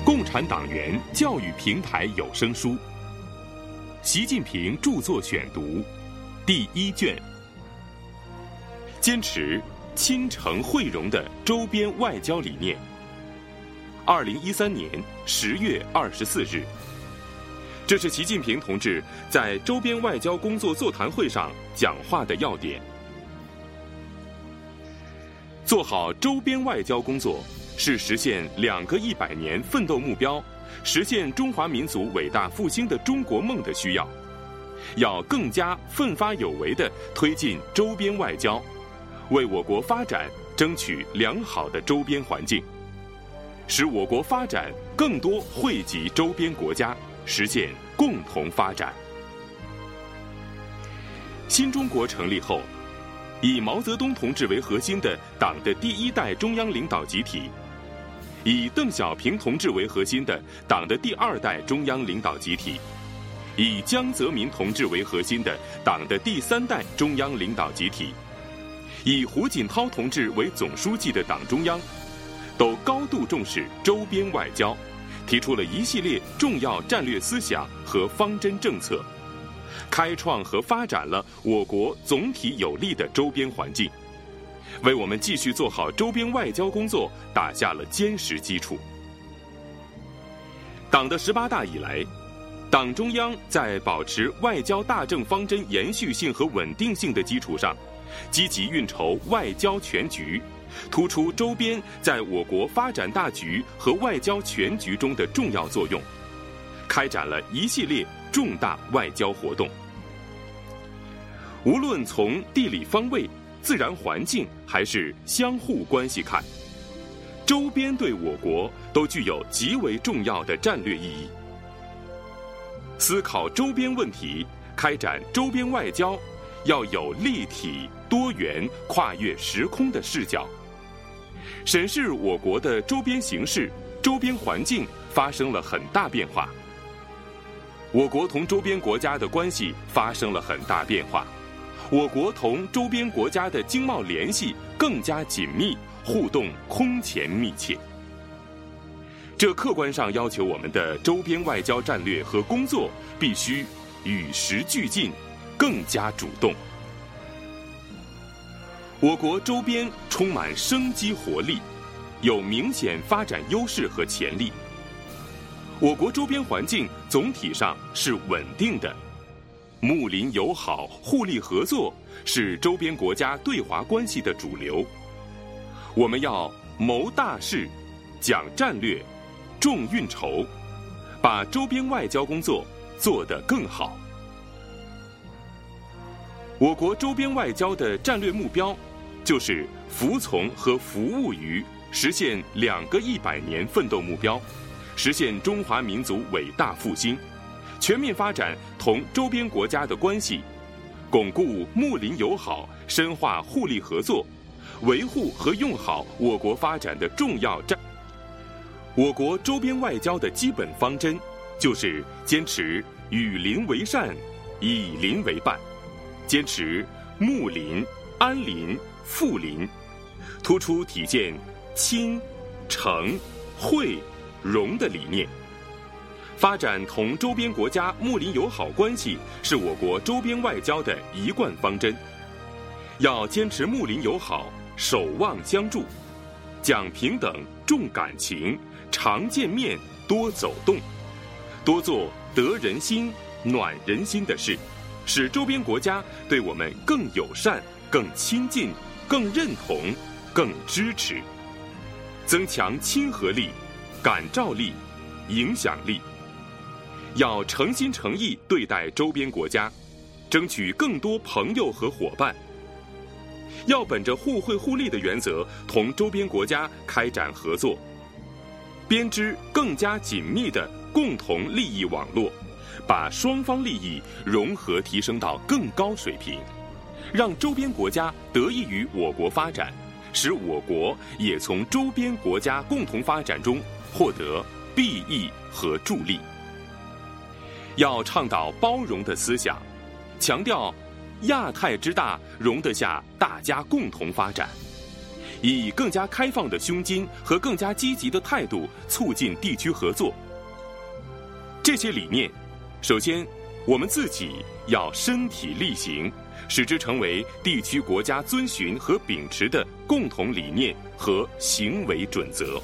共产党员教育平台有声书，习近平著作选读，第1卷。坚持亲诚惠容的周边外交理念。2013年10月24日，这是习近平同志在周边外交工作座谈会上讲话的要点。做好周边外交工作，是实现2个100年奋斗目标，实现中华民族伟大复兴的中国梦的需要。要更加奋发有为地推进周边外交，为我国发展争取良好的周边环境，使我国发展更多惠及周边国家，实现共同发展。新中国成立后，以毛泽东同志为核心的党的第1代中央领导集体，以邓小平同志为核心的党的第2代中央领导集体，以江泽民同志为核心的党的第3代中央领导集体，以胡锦涛同志为总书记的党中央，都高度重视周边外交，提出了一系列重要战略思想和方针政策，开创和发展了我国总体有利的周边环境，为我们继续做好周边外交工作打下了坚实基础。党的18大以来，党中央在保持外交大政方针延续性和稳定性的基础上，积极运筹外交全局，突出周边在我国发展大局和外交全局中的重要作用，开展了一系列重大外交活动。无论从地理方位、自然环境还是相互关系看，周边对我国都具有极为重要的战略意义。思考周边问题，开展周边外交，要有立体、多元、跨越时空的视角，审视我国的周边形势、周边环境发生了很大变化。我国同周边国家的关系发生了很大变化，我国同周边国家的经贸联系更加紧密，互动空前密切。这客观上要求我们的周边外交战略和工作必须与时俱进，更加主动。我国周边充满生机活力，有明显发展优势和潜力。我国周边环境总体上是稳定的，睦邻友好、互利合作是周边国家对华关系的主流。我们要谋大事、讲战略、重运筹，把周边外交工作做得更好。我国周边外交的战略目标，就是服从和服务于实现2个100年奋斗目标，实现中华民族伟大复兴，全面发展同周边国家的关系，巩固睦邻友好，深化互利合作，维护和用好我国发展的重要战。我国周边外交的基本方针，就是坚持与邻为善，以邻为伴，坚持睦邻、安邻、富邻，突出体现亲、诚、惠、容的理念。发展同周边国家睦邻友好关系是我国周边外交的一贯方针。要坚持睦邻友好，守望相助，讲平等、重感情，常见面、多走动，多做得人心、暖人心的事，使周边国家对我们更友善、更亲近、更认同、更支持，增强亲和力、感召力、影响力。要诚心诚意对待周边国家，争取更多朋友和伙伴。要本着互惠互利的原则，同周边国家开展合作，编织更加紧密的共同利益网络，把双方利益融合提升到更高水平，让周边国家得益于我国发展，使我国也从周边国家共同发展中获得裨益和助力。要倡导包容的思想，强调亚太之大容得下大家共同发展， 以更加开放的胸襟和更加积极的态度促进地区合作。这些理念，首先我们自己要身体力行，使之成为地区国家遵循和秉持的共同理念和行为准则。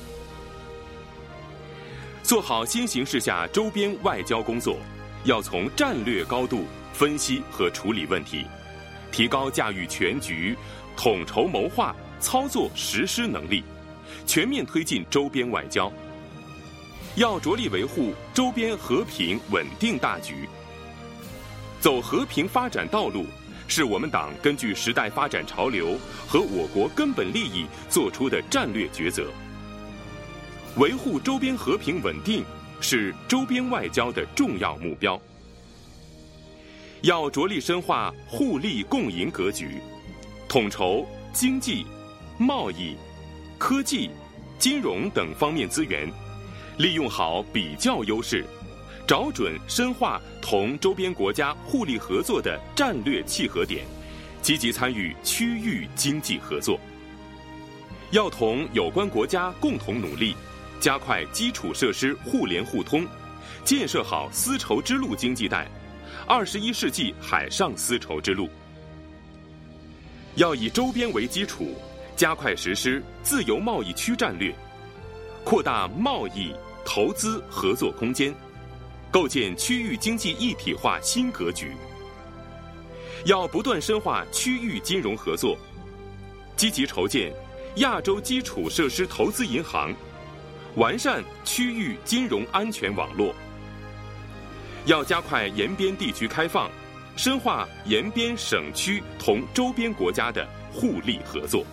做好新形势下周边外交工作，要从战略高度分析和处理问题，提高驾驭全局、统筹谋划、操作实施能力，全面推进周边外交。要着力维护周边和平稳定大局。走和平发展道路，是我们党根据时代发展潮流和我国根本利益做出的战略抉择。维护周边和平稳定是周边外交的重要目标。要着力深化互利共赢格局，统筹经济、贸易、科技、金融等方面资源，利用好比较优势，找准深化同周边国家互利合作的战略契合点，积极参与区域经济合作。要同有关国家共同努力，加快基础设施互联互通，建设好丝绸之路经济带，21世纪海上丝绸之路。要以周边为基础，加快实施自由贸易区战略，扩大贸易、投资合作空间，构建区域经济一体化新格局。要不断深化区域金融合作，积极筹建亚洲基础设施投资银行，完善区域金融安全网络。要加快沿边地区开放，深化沿边省区同周边国家的互利合作。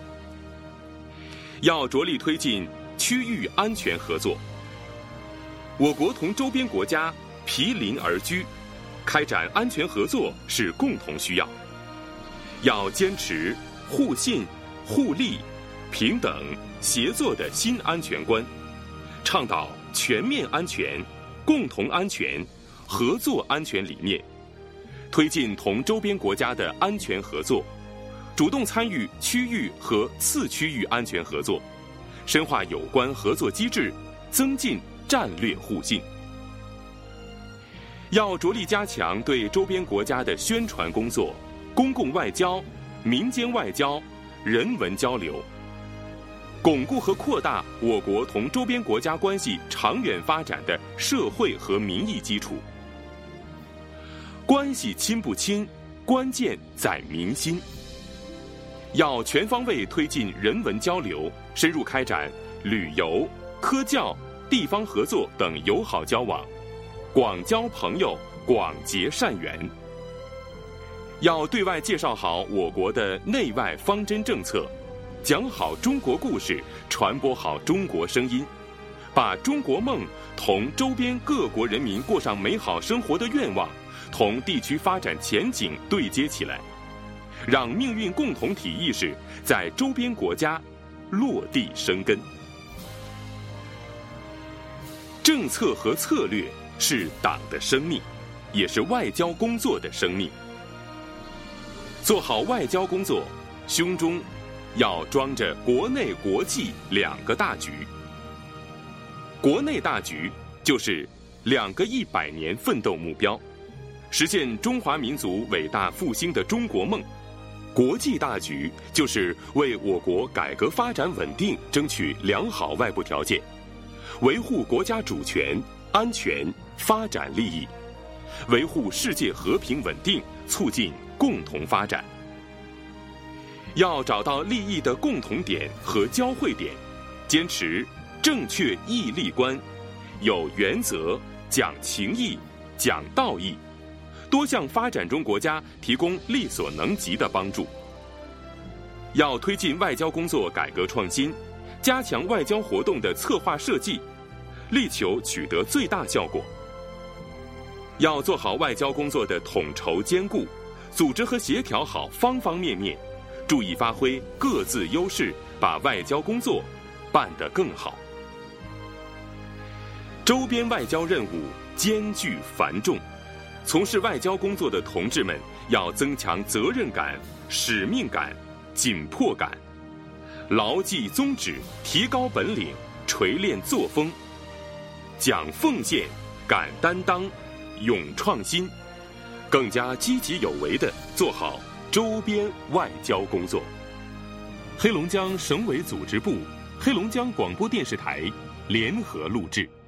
要着力推进区域安全合作。我国同周边国家毗邻而居，开展安全合作是共同需要。要坚持互信、互利、平等、协作的新安全观，倡导全面安全、共同安全、合作安全理念，推进同周边国家的安全合作，主动参与区域和次区域安全合作，深化有关合作机制，增进战略互信。要着力加强对周边国家的宣传工作、公共外交、民间外交、人文交流，巩固和扩大我国同周边国家关系长远发展的社会和民意基础。关系亲不亲，关键在民心。要全方位推进人文交流，深入开展旅游、科教、地方合作等友好交往，广交朋友，广结善缘。要对外介绍好我国的内外方针政策，讲好中国故事，传播好中国声音，把中国梦同周边各国人民过上美好生活的愿望同地区发展前景对接起来，让命运共同体意识在周边国家落地生根。政策和策略是党的生命，也是外交工作的生命。做好外交工作，胸中要装着国内国际两个大局。国内大局就是2个100年奋斗目标，实现中华民族伟大复兴的中国梦；国际大局就是为我国改革发展稳定争取良好外部条件，维护国家主权、安全、发展利益，维护世界和平稳定，促进共同发展。要找到利益的共同点和交汇点，坚持正确义利观，有原则、讲情义、讲道义，多向发展中国家提供力所能及的帮助。要推进外交工作改革创新，加强外交活动的策划设计，力求取得最大效果。要做好外交工作的统筹兼顾，组织和协调好方方面面，注意发挥各自优势，把外交工作办得更好。周边外交任务艰巨繁重，从事外交工作的同志们要增强责任感、使命感、紧迫感， 牢记宗旨，提高本领，锤炼作风，讲奉献，敢担当，勇创新，更加积极有为地做好周边外交工作。黑龙江省委组织部、黑龙江广播电视台联合录制。